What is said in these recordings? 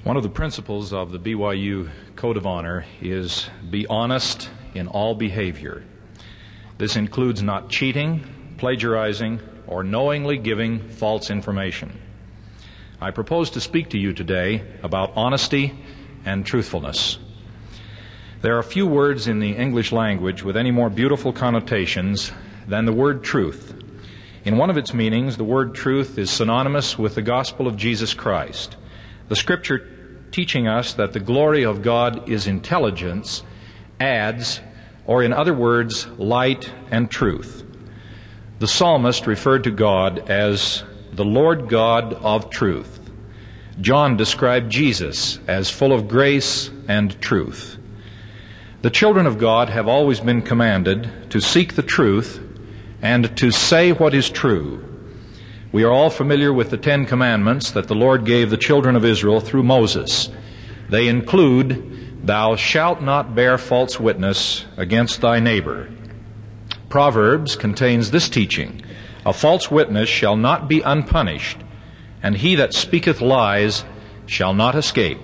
One of the principles of the BYU Code of Honor is be honest in all behavior. This includes not cheating, plagiarizing, or knowingly giving false information. I propose to speak to you today about honesty and truthfulness. There are few words in the English language with any more beautiful connotations than the word truth. In one of its meanings, the word truth is synonymous with the gospel of Jesus Christ. The Scripture teaching us that the glory of God is intelligence adds, or in other words, light and truth. The psalmist referred to God as the Lord God of truth. John described Jesus as full of grace and truth. The children of God have always been commanded to seek the truth and to say what is true. We are all familiar with the 10 Commandments that the Lord gave the children of Israel through Moses. They include, "Thou shalt not bear false witness against thy neighbor." Proverbs contains this teaching, "A false witness shall not be unpunished, and he that speaketh lies shall not escape."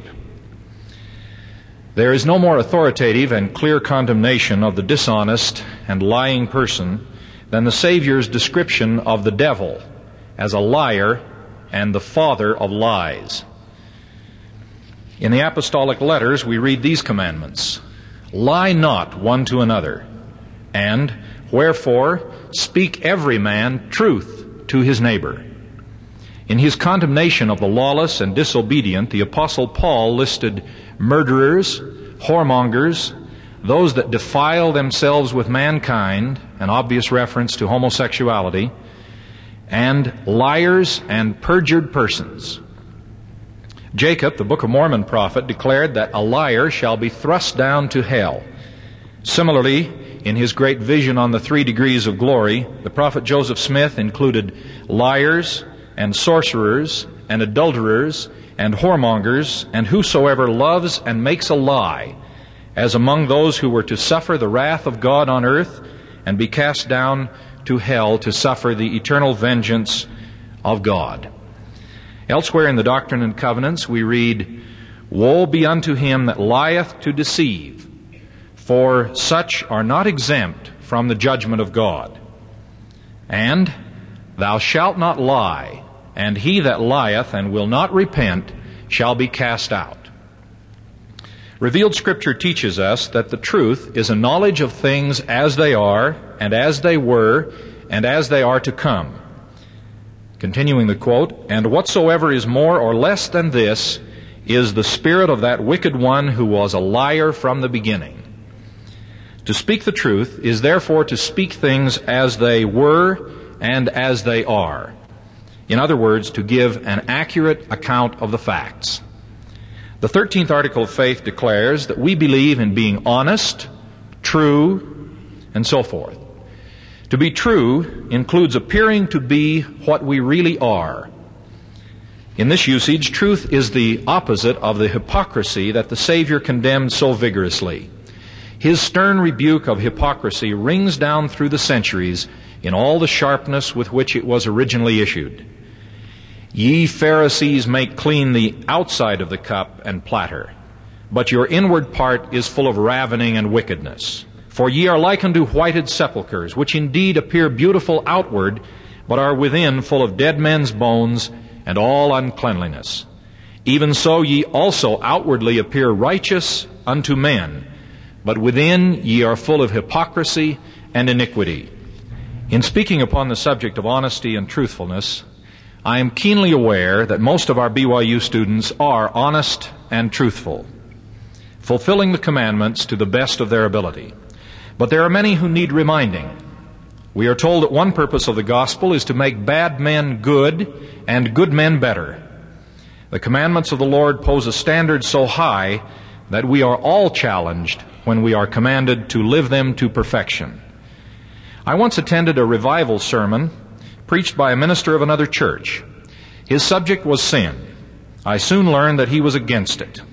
There is no more authoritative and clear condemnation of the dishonest and lying person than the Savior's description of the devil as a liar and the father of lies. In the apostolic letters, we read these commandments: "Lie not one to another," and "Wherefore speak every man truth to his neighbor." In his condemnation of the lawless and disobedient, the Apostle Paul listed murderers, whoremongers, those that defile themselves with mankind, an obvious reference to homosexuality, and liars and perjured persons. Jacob, the Book of Mormon prophet, declared that a liar shall be thrust down to hell. Similarly, in his great vision on the 3 degrees of glory, the prophet Joseph Smith included liars and sorcerers and adulterers and whoremongers and whosoever loves and makes a lie as among those who were to suffer the wrath of God on earth and be cast down to hell to suffer the eternal vengeance of God. Elsewhere in the Doctrine and Covenants we read, "Woe be unto him that lieth to deceive, for such are not exempt from the judgment of God." And, "Thou shalt not lie, and he that lieth and will not repent shall be cast out." Revealed Scripture teaches us that the truth is a knowledge of things as they are, and as they were, and as they are to come. Continuing the quote, "And whatsoever is more or less than this is the spirit of that wicked one who was a liar from the beginning." To speak the truth is therefore to speak things as they were and as they are. In other words, to give an accurate account of the facts. The 13th Article of Faith declares that we believe in being honest, true, and so forth. To be true includes appearing to be what we really are. In this usage, truth is the opposite of the hypocrisy that the Savior condemned so vigorously. His stern rebuke of hypocrisy rings down through the centuries in all the sharpness with which it was originally issued. "Ye Pharisees make clean the outside of the cup and platter, but your inward part is full of ravening and wickedness. For ye are like unto whited sepulchres, which indeed appear beautiful outward, but are within full of dead men's bones and all uncleanliness. Even so ye also outwardly appear righteous unto men, but within ye are full of hypocrisy and iniquity." In speaking upon the subject of honesty and truthfulness, I am keenly aware that most of our BYU students are honest and truthful, fulfilling the commandments to the best of their ability. But there are many who need reminding. We are told that one purpose of the gospel is to make bad men good and good men better. The commandments of the Lord pose a standard so high that we are all challenged when we are commanded to live them to perfection. I once attended a revival sermon preached by a minister of another church. His subject was sin. I soon learned that he was against it.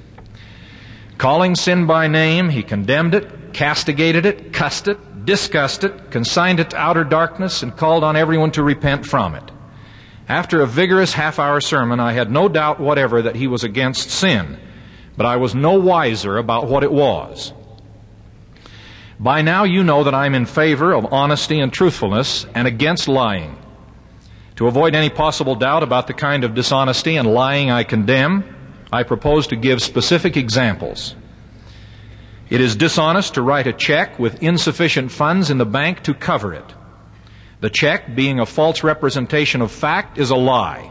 Calling sin by name, he condemned it, castigated it, cussed it, discussed it, consigned it to outer darkness, and called on everyone to repent from it. After a vigorous half-hour sermon, I had no doubt whatever that he was against sin, but I was no wiser about what it was. By now you know that I am in favor of honesty and truthfulness and against lying. To avoid any possible doubt about the kind of dishonesty and lying I condemn, I propose to give specific examples. It is dishonest to write a check with insufficient funds in the bank to cover it. The check, being a false representation of fact, is a lie.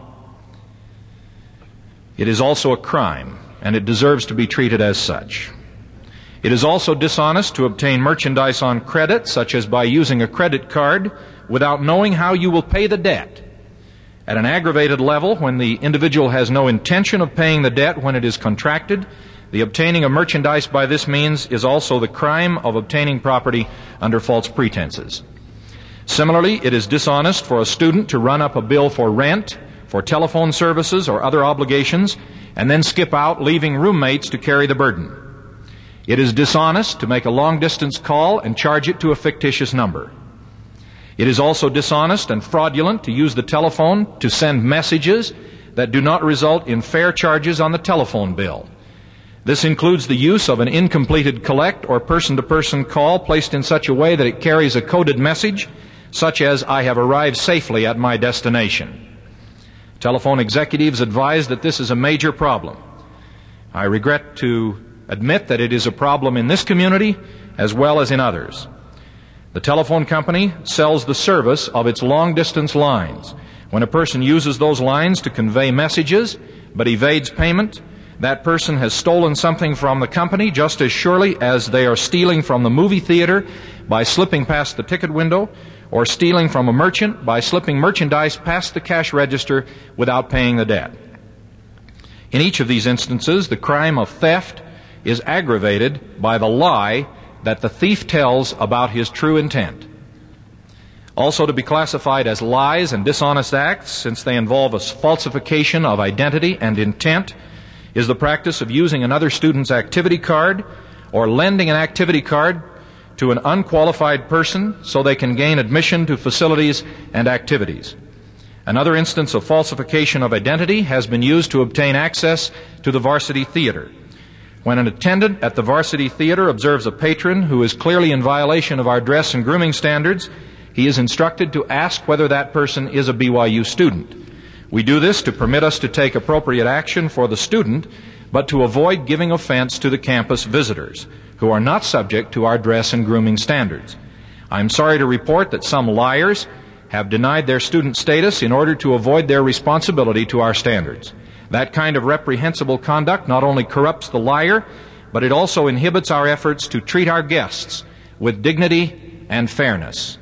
It is also a crime, and it deserves to be treated as such. It is also dishonest to obtain merchandise on credit, such as by using a credit card, without knowing how you will pay the debt. At an aggravated level, when the individual has no intention of paying the debt when it is contracted, the obtaining of merchandise by this means is also the crime of obtaining property under false pretenses. Similarly, it is dishonest for a student to run up a bill for rent, for telephone services, or other obligations, and then skip out, leaving roommates to carry the burden. It is dishonest to make a long-distance call and charge it to a fictitious number. It is also dishonest and fraudulent to use the telephone to send messages that do not result in fair charges on the telephone bill. This includes the use of an incompleted collect or person-to-person call placed in such a way that it carries a coded message, such as, "I have arrived safely at my destination." Telephone executives advise that this is a major problem. I regret to admit that it is a problem in this community as well as in others. The telephone company sells the service of its long-distance lines. When a person uses those lines to convey messages but evades payment, that person has stolen something from the company just as surely as they are stealing from the movie theater by slipping past the ticket window, or stealing from a merchant by slipping merchandise past the cash register without paying the debt. In each of these instances, the crime of theft is aggravated by the lie that the thief tells about his true intent. Also to be classified as lies and dishonest acts, since they involve a falsification of identity and intent, is the practice of using another student's activity card or lending an activity card to an unqualified person so they can gain admission to facilities and activities. Another instance of falsification of identity has been used to obtain access to the varsity theater. When an attendant at the varsity theater observes a patron who is clearly in violation of our dress and grooming standards, he is instructed to ask whether that person is a BYU student. We do this to permit us to take appropriate action for the student, but to avoid giving offense to the campus visitors, who are not subject to our dress and grooming standards. I'm sorry to report that some liars have denied their student status in order to avoid their responsibility to our standards. That kind of reprehensible conduct not only corrupts the liar, but it also inhibits our efforts to treat our guests with dignity and fairness.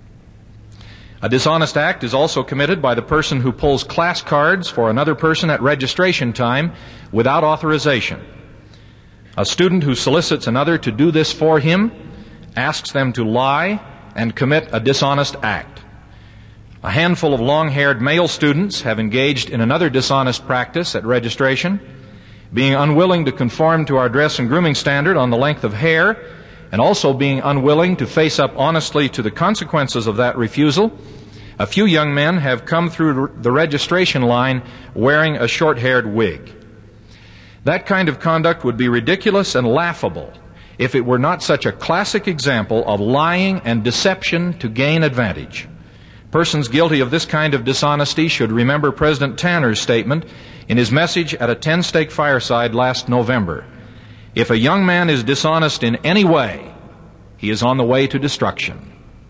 A dishonest act is also committed by the person who pulls class cards for another person at registration time without authorization. A student who solicits another to do this for him asks them to lie and commit a dishonest act. A handful of long-haired male students have engaged in another dishonest practice at registration, being unwilling to conform to our dress and grooming standard on the length of hair, and also being unwilling to face up honestly to the consequences of that refusal. A few young men have come through the registration line wearing a short-haired wig. That kind of conduct would be ridiculous and laughable if it were not such a classic example of lying and deception to gain advantage. Persons guilty of this kind of dishonesty should remember President Tanner's statement in his message at a 10-stake fireside last November. If a young man is dishonest in any way, he is on the way to destruction.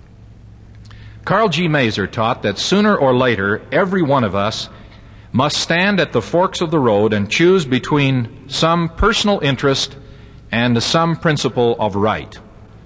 Carl G. Mazur taught that sooner or later, every one of us must stand at the forks of the road and choose between some personal interest and some principle of right.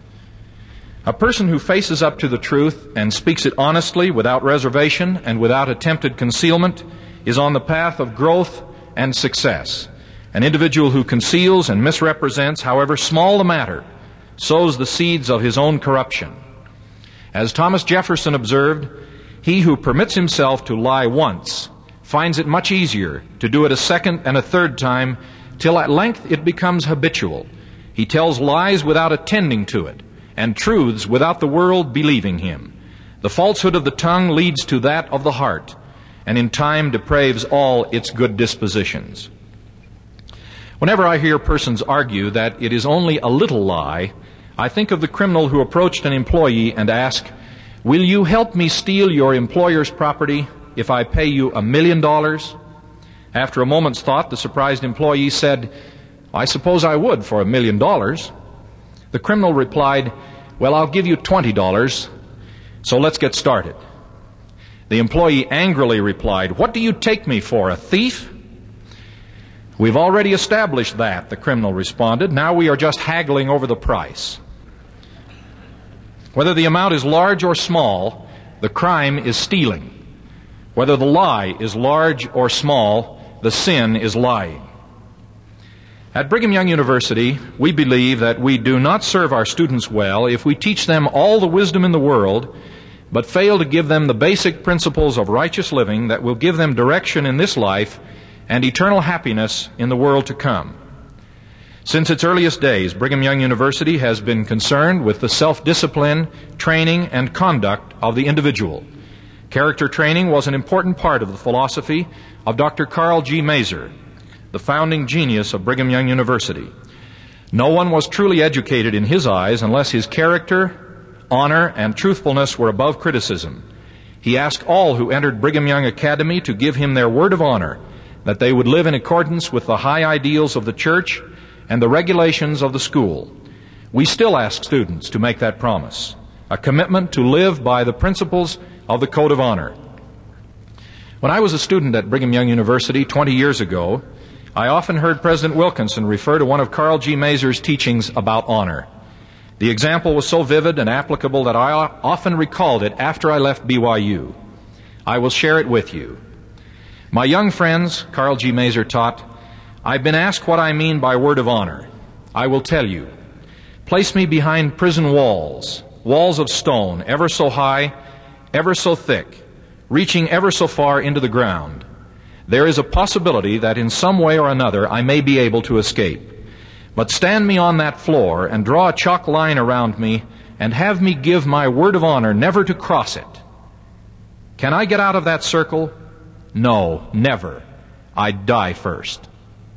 A person who faces up to the truth and speaks it honestly, without reservation and without attempted concealment, is on the path of growth and success. An individual who conceals and misrepresents, however small the matter, sows the seeds of his own corruption. As Thomas Jefferson observed, he who permits himself to lie once finds it much easier to do it a second and a third time, till at length it becomes habitual. He tells lies without attending to it, and truths without the world believing him. The falsehood of the tongue leads to that of the heart, and in time depraves all its good dispositions. Whenever I hear persons argue that it is only a little lie, I think of the criminal who approached an employee and asked, "Will you help me steal your employer's property if I pay you $1 million? After a moment's thought, the surprised employee said, "I suppose I would for $1 million. The criminal replied, "Well, I'll give you $20, so let's get started." The employee angrily replied, "What do you take me for, a thief?" "We've already established that," the criminal responded. "Now we are just haggling over the price." Whether the amount is large or small, the crime is stealing. Whether the lie is large or small, the sin is lying. At Brigham Young University, we believe that we do not serve our students well if we teach them all the wisdom in the world, but fail to give them the basic principles of righteous living that will give them direction in this life and eternal happiness in the world to come. Since its earliest days, Brigham Young University has been concerned with the self-discipline, training, and conduct of the individual. Character training was an important part of the philosophy of Dr. Carl G. Mazur, the founding genius of Brigham Young University. No one was truly educated in his eyes unless his character, honor, and truthfulness were above criticism. He asked all who entered Brigham Young Academy to give him their word of honor that they would live in accordance with the high ideals of the church and the regulations of the school. We still ask students to make that promise, a commitment to live by the principles of the Code of Honor. When I was a student at Brigham Young University 20 years ago, I often heard President Wilkinson refer to one of Carl G. Mazur's teachings about honor. The example was so vivid and applicable that I often recalled it after I left BYU. I will share it with you. "My young friends," Carl G. Mazur taught, "I've been asked what I mean by word of honor. I will tell you. Place me behind prison walls, walls of stone, ever so high, ever so thick, reaching ever so far into the ground. There is a possibility that in some way or another I may be able to escape. But stand me on that floor and draw a chalk line around me and have me give my word of honor never to cross it. Can I get out of that circle? No, never. I'd die first."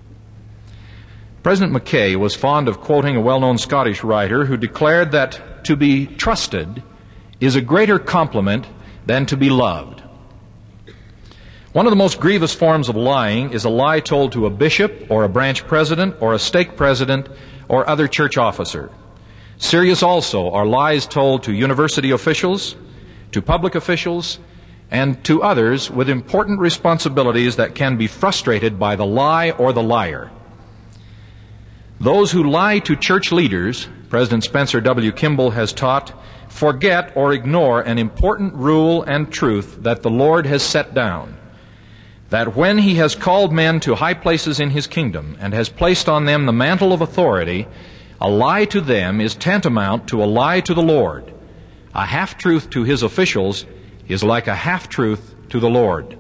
President Mackay was fond of quoting a well-known Scottish writer who declared that to be trusted is a greater compliment than to be loved. One of the most grievous forms of lying is a lie told to a bishop or a branch president or a stake president or other church officer. Serious also are lies told to university officials, to public officials, and to others with important responsibilities that can be frustrated by the lie or the liar. Those who lie to church leaders, President Spencer W. Kimball has taught, forget or ignore an important rule and truth that the Lord has set down, that when He has called men to high places in His kingdom and has placed on them the mantle of authority, a lie to them is tantamount to a lie to the Lord. A half-truth to His officials is like a half-truth to the Lord.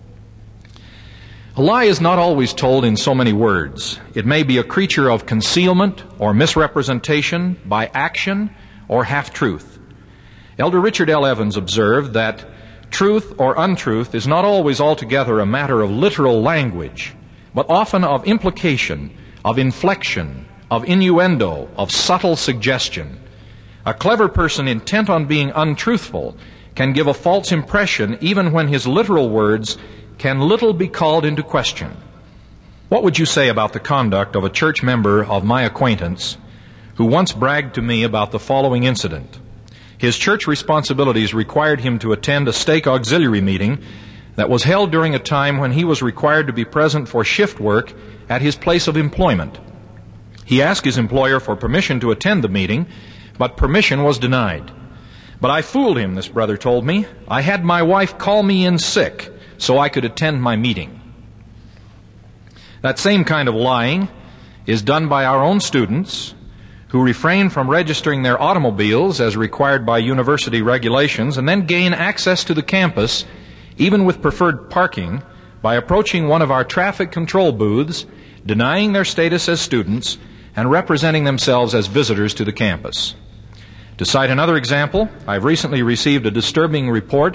A lie is not always told in so many words. It may be a creature of concealment or misrepresentation by action or half-truth. Elder Richard L. Evans observed that truth or untruth is not always altogether a matter of literal language, but often of implication, of inflection, of innuendo, of subtle suggestion. A clever person intent on being untruthful can give a false impression even when his literal words can little be called into question. What would you say about the conduct of a church member of my acquaintance who once bragged to me about the following incident? His church responsibilities required him to attend a stake auxiliary meeting that was held during a time when he was required to be present for shift work at his place of employment. He asked his employer for permission to attend the meeting, but permission was denied. "But I fooled him," this brother told me. "I had my wife call me in sick so I could attend my meeting." That same kind of lying is done by our own students who refrain from registering their automobiles as required by university regulations and then gain access to the campus, even with preferred parking, by approaching one of our traffic control booths, denying their status as students, and representing themselves as visitors to the campus. To cite another example, I've recently received a disturbing report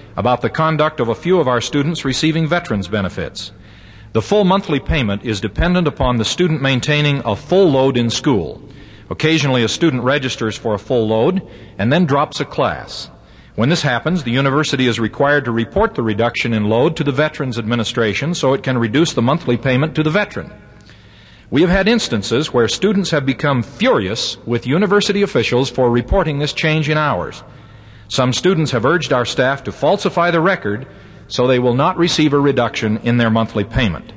about the conduct of a few of our students receiving veterans benefits. The full monthly payment is dependent upon the student maintaining a full load in school. Occasionally, a student registers for a full load and then drops a class. When this happens, the university is required to report the reduction in load to the Veterans Administration so it can reduce the monthly payment to the veteran. We have had instances where students have become furious with university officials for reporting this change in hours. Some students have urged our staff to falsify the record so they will not receive a reduction in their monthly payment.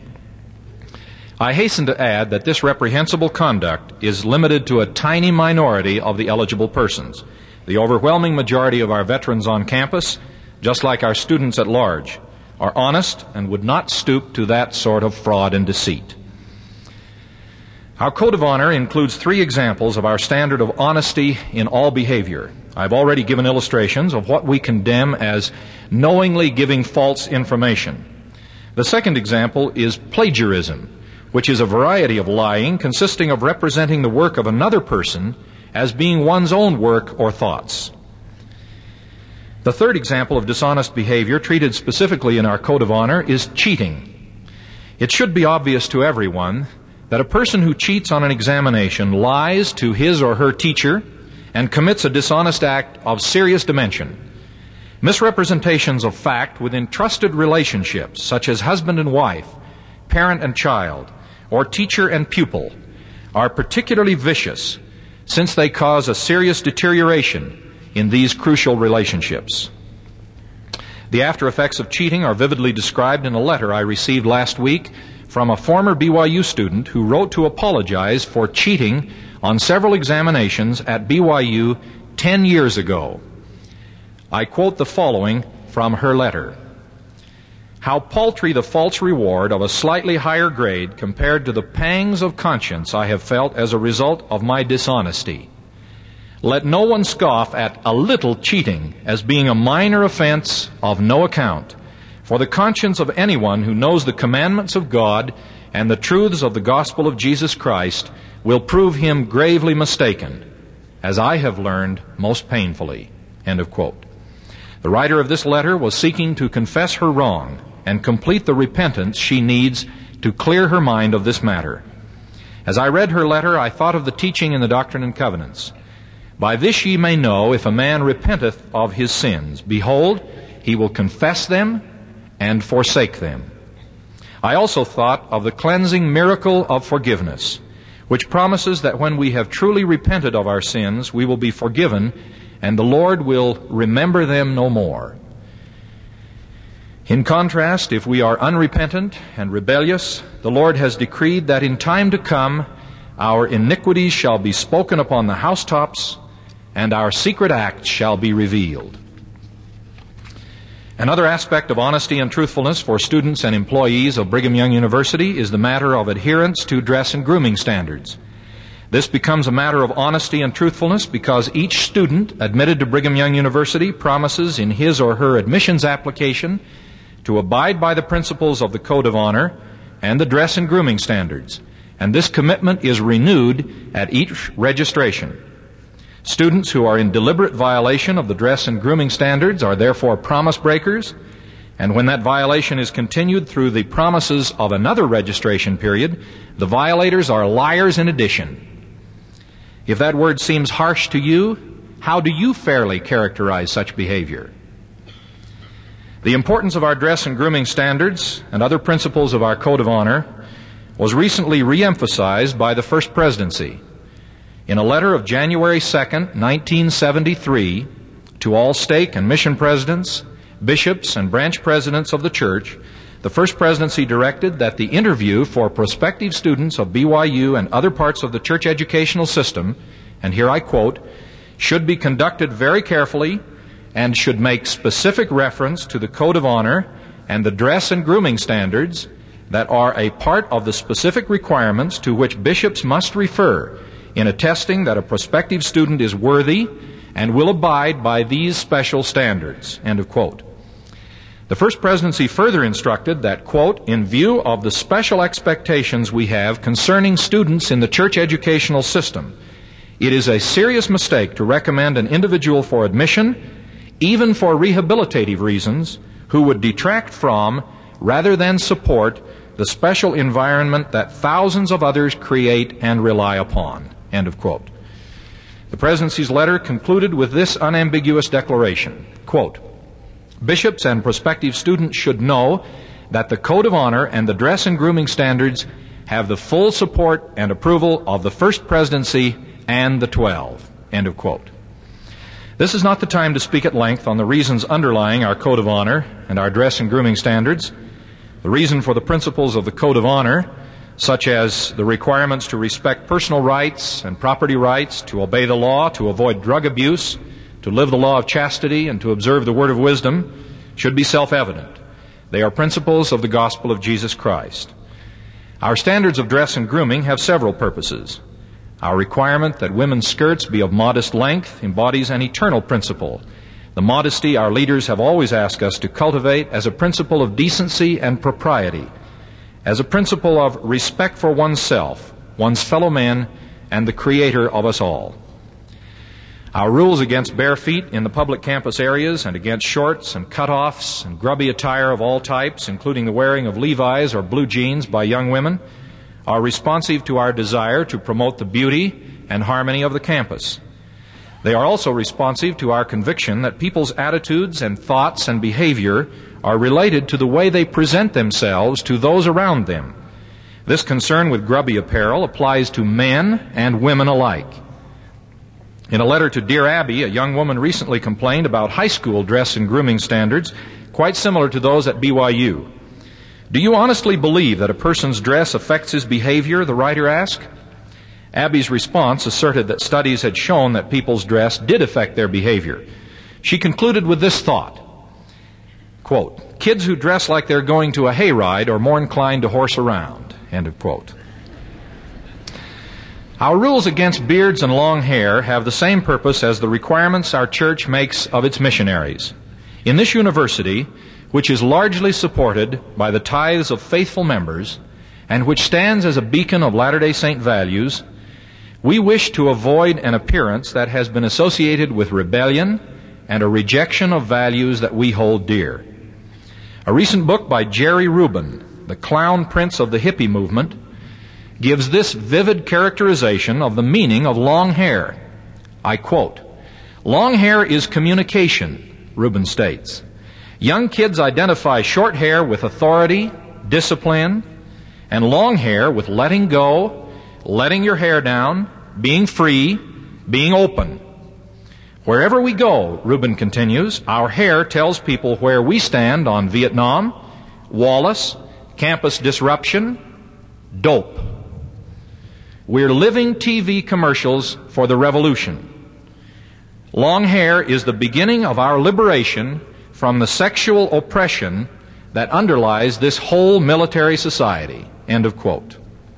I hasten to add that this reprehensible conduct is limited to a tiny minority of the eligible persons. The overwhelming majority of our veterans on campus, just like our students at large, are honest and would not stoop to that sort of fraud and deceit. Our Code of Honor includes 3 examples of our standard of honesty in all behavior. I've already given illustrations of what we condemn as knowingly giving false information. The second example is plagiarism, which is a variety of lying consisting of representing the work of another person as being one's own work or thoughts. The third example of dishonest behavior treated specifically in our Code of Honor is cheating. It should be obvious to everyone that a person who cheats on an examination lies to his or her teacher and commits a dishonest act of serious dimension. Misrepresentations of fact within trusted relationships, such as husband and wife, parent and child, or teacher and pupil, are particularly vicious since they cause a serious deterioration in these crucial relationships. The after effects of cheating are vividly described in a letter I received last week from a former BYU student who wrote to apologize for cheating on several examinations at BYU 10 years ago. I quote the following from her letter. "How paltry the false reward of a slightly higher grade compared to the pangs of conscience I have felt as a result of my dishonesty. Let no one scoff at a little cheating as being a minor offense of no account, for the conscience of anyone who knows the commandments of God and the truths of the gospel of Jesus Christ will prove him gravely mistaken, as I have learned most painfully." End of quote. The writer of this letter was seeking to confess her wrong and complete the repentance she needs to clear her mind of this matter. As I read her letter, I thought of the teaching in the Doctrine and Covenants. "By this ye may know, if a man repenteth of his sins, behold, he will confess them and forsake them." I also thought of the cleansing miracle of forgiveness, which promises that when we have truly repented of our sins, we will be forgiven and the Lord will remember them no more. In contrast, if we are unrepentant and rebellious, the Lord has decreed that in time to come our iniquities shall be spoken upon the housetops and our secret acts shall be revealed. Another aspect of honesty and truthfulness for students and employees of Brigham Young University is the matter of adherence to dress and grooming standards. This becomes a matter of honesty and truthfulness because each student admitted to Brigham Young University promises in his or her admissions application to abide by the principles of the Code of Honor and the dress and grooming standards, and this commitment is renewed at each registration. Students who are in deliberate violation of the dress and grooming standards are therefore promise breakers, and when that violation is continued through the promises of another registration period, the violators are liars in addition. If that word seems harsh to you, how do you fairly characterize such behavior? The importance of our dress and grooming standards and other principles of our Code of Honor was recently re-emphasized by the First Presidency. In a letter of January 2nd, 1973, to all stake and mission presidents, bishops, and branch presidents of the church, the First Presidency directed that the interview for prospective students of BYU and other parts of the church educational system, and here I quote, should be conducted very carefully and should make specific reference to the Code of Honor and the dress and grooming standards that are a part of the specific requirements to which bishops must refer in attesting that a prospective student is worthy and will abide by these special standards. End of quote. The First Presidency further instructed that, quote, in view of the special expectations we have concerning students in the church educational system, it is a serious mistake to recommend an individual for admission even for rehabilitative reasons, who would detract from, rather than support, the special environment that thousands of others create and rely upon." End of quote. The Presidency's letter concluded with this unambiguous declaration, quote, "Bishops and prospective students should know that the Code of Honor and the dress and grooming standards have the full support and approval of the First Presidency and the 12. End of quote. This is not the time to speak at length on the reasons underlying our Code of Honor and our dress and grooming standards. The reason for the principles of the Code of Honor, such as the requirements to respect personal rights and property rights, to obey the law, to avoid drug abuse, to live the law of chastity, and to observe the word of wisdom, should be self-evident. They are principles of the gospel of Jesus Christ. Our standards of dress and grooming have several purposes. Our requirement that women's skirts be of modest length embodies an eternal principle, the modesty our leaders have always asked us to cultivate as a principle of decency and propriety, as a principle of respect for oneself, one's fellow men, and the Creator of us all. Our rules against bare feet in the public campus areas and against shorts and cutoffs and grubby attire of all types, including the wearing of Levi's or blue jeans by young women, are responsive to our desire to promote the beauty and harmony of the campus. They are also responsive to our conviction that people's attitudes and thoughts and behavior are related to the way they present themselves to those around them. This concern with grubby apparel applies to men and women alike. In a letter to Dear Abby, a young woman recently complained about high school dress and grooming standards, quite similar to those at BYU. "Do you honestly believe that a person's dress affects his behavior?" the writer asked. Abby's response asserted that studies had shown that people's dress did affect their behavior. She concluded with this thought, quote, "Kids who dress like they're going to a hayride are more inclined to horse around." End of quote. Our rules against beards and long hair have the same purpose as the requirements our church makes of its missionaries. In this university, which is largely supported by the tithes of faithful members, and which stands as a beacon of Latter-day Saint values, we wish to avoid an appearance that has been associated with rebellion and a rejection of values that we hold dear. A recent book by Jerry Rubin, the clown prince of the hippie movement, gives this vivid characterization of the meaning of long hair. I quote, "Long hair is communication," Rubin states. "Young kids identify short hair with authority, discipline, and long hair with letting go, letting your hair down, being free, being open. Wherever we go," Rubin continues, "our hair tells people where we stand on Vietnam, Wallace, campus disruption, dope. We're living TV commercials for the revolution. Long hair is the beginning of our liberation from the sexual oppression that underlies this whole military society." End of quote.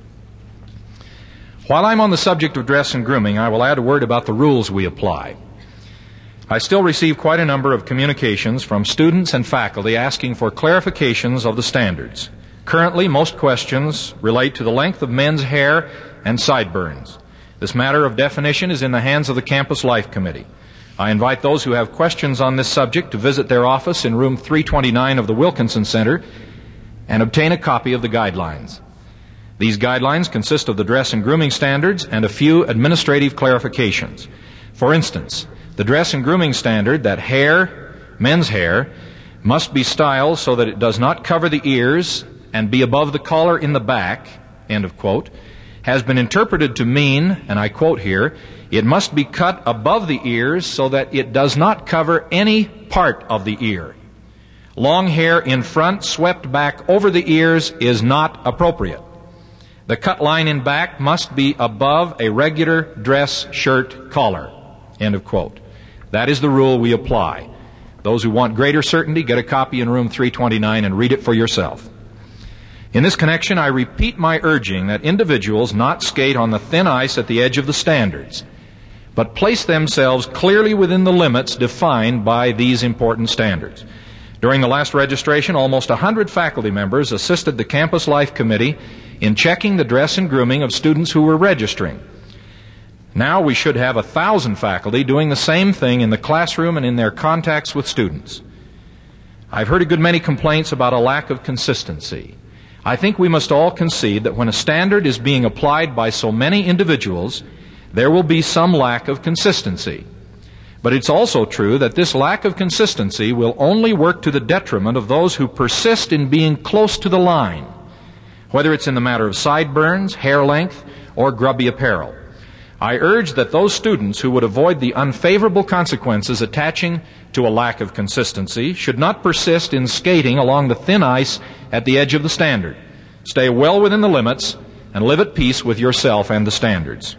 While I'm on the subject of dress and grooming, I will add a word about the rules we apply. I still receive quite a number of communications from students and faculty asking for clarifications of the standards. Currently, most questions relate to the length of men's hair and sideburns. This matter of definition is in the hands of the Campus Life Committee. I invite those who have questions on this subject to visit their office in room 329 of the Wilkinson Center and obtain a copy of the guidelines. These guidelines consist of the dress and grooming standards and a few administrative clarifications. For instance, the dress and grooming standard that hair, men's hair, must be styled so that it does not cover the ears and be above the collar in the back, end of quote, has been interpreted to mean, and I quote here, "It must be cut above the ears so that it does not cover any part of the ear. Long hair in front swept back over the ears is not appropriate. The cut line in back must be above a regular dress shirt collar." End of quote. That is the rule we apply. Those who want greater certainty, get a copy in room 329 and read it for yourself. In this connection, I repeat my urging that individuals not skate on the thin ice at the edge of the standards, but place themselves clearly within the limits defined by these important standards. During the last registration, almost 100 faculty members assisted the Campus Life Committee in checking the dress and grooming of students who were registering. Now we should have 1,000 faculty doing the same thing in the classroom and in their contacts with students. I've heard a good many complaints about a lack of consistency. I think we must all concede that when a standard is being applied by so many individuals, there will be some lack of consistency. But it's also true that this lack of consistency will only work to the detriment of those who persist in being close to the line, whether it's in the matter of sideburns, hair length, or grubby apparel. I urge that those students who would avoid the unfavorable consequences attaching to a lack of consistency should not persist in skating along the thin ice at the edge of the standard. Stay well within the limits and live at peace with yourself and the standards.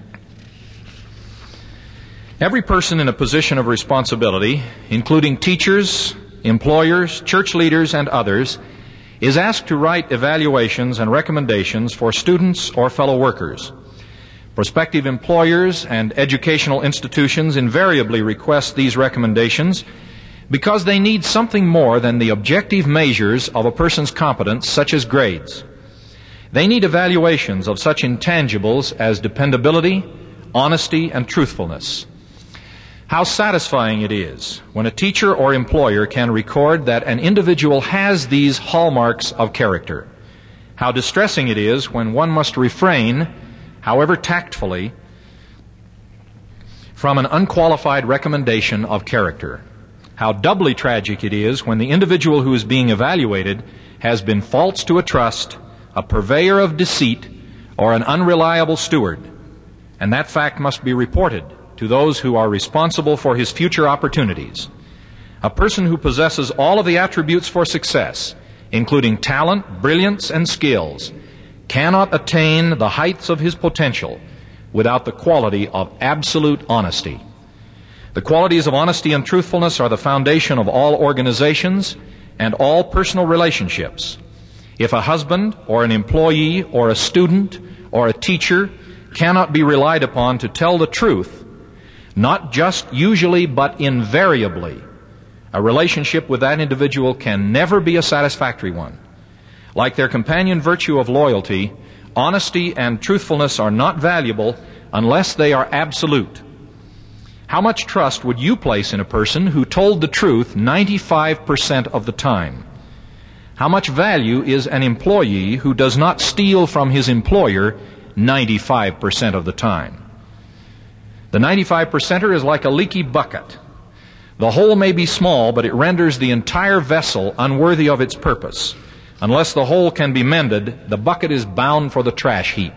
Every person in a position of responsibility, including teachers, employers, church leaders, and others, is asked to write evaluations and recommendations for students or fellow workers. Prospective employers and educational institutions invariably request these recommendations because they need something more than the objective measures of a person's competence, such as grades. They need evaluations of such intangibles as dependability, honesty, and truthfulness. How satisfying it is when a teacher or employer can record that an individual has these hallmarks of character. How distressing it is when one must refrain, however tactfully, from an unqualified recommendation of character. How doubly tragic it is when the individual who is being evaluated has been false to a trust, a purveyor of deceit, or an unreliable steward. And that fact must be reported to those who are responsible for his future opportunities. A person who possesses all of the attributes for success, including talent, brilliance, and skills, cannot attain the heights of his potential without the quality of absolute honesty. The qualities of honesty and truthfulness are the foundation of all organizations and all personal relationships. If a husband or an employee or a student or a teacher cannot be relied upon to tell the truth, not just usually but invariably, a relationship with that individual can never be a satisfactory one. Like their companion virtue of loyalty, honesty and truthfulness are not valuable unless they are absolute. How much trust would you place in a person who told the truth 95% of the time? How much value is an employee who does not steal from his employer 95% of the time? The 95%er is like a leaky bucket. The hole may be small, but it renders the entire vessel unworthy of its purpose. Unless the hole can be mended, the bucket is bound for the trash heap.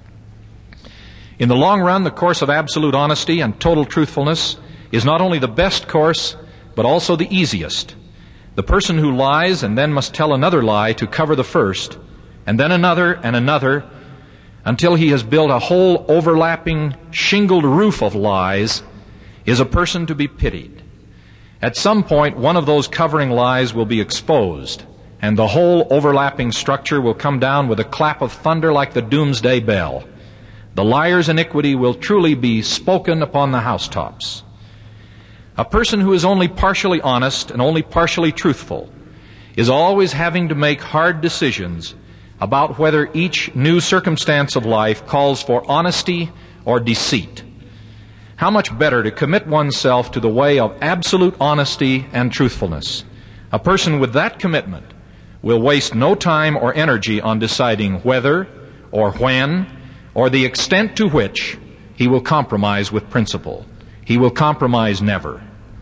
In the long run, the course of absolute honesty and total truthfulness is not only the best course, but also the easiest. The person who lies and then must tell another lie to cover the first, and then another and another, until he has built a whole overlapping, shingled roof of lies, is a person to be pitied. At some point, one of those covering lies will be exposed, and the whole overlapping structure will come down with a clap of thunder like the doomsday bell. The liar's iniquity will truly be spoken upon the housetops. A person who is only partially honest and only partially truthful is always having to make hard decisions about whether each new circumstance of life calls for honesty or deceit. How much better to commit oneself to the way of absolute honesty and truthfulness. A person with that commitment will waste no time or energy on deciding whether or when or the extent to which he will compromise with principle. He will compromise never.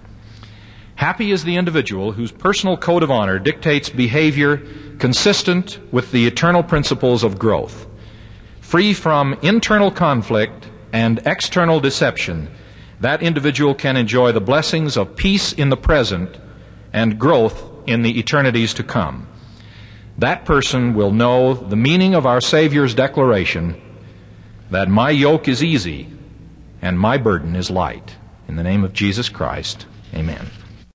Happy is the individual whose personal code of honor dictates behavior consistent with the eternal principles of growth. Free from internal conflict and external deception, that individual can enjoy the blessings of peace in the present and growth in the eternities to come. That person will know the meaning of our Savior's declaration that my yoke is easy and my burden is light. In the name of Jesus Christ, amen.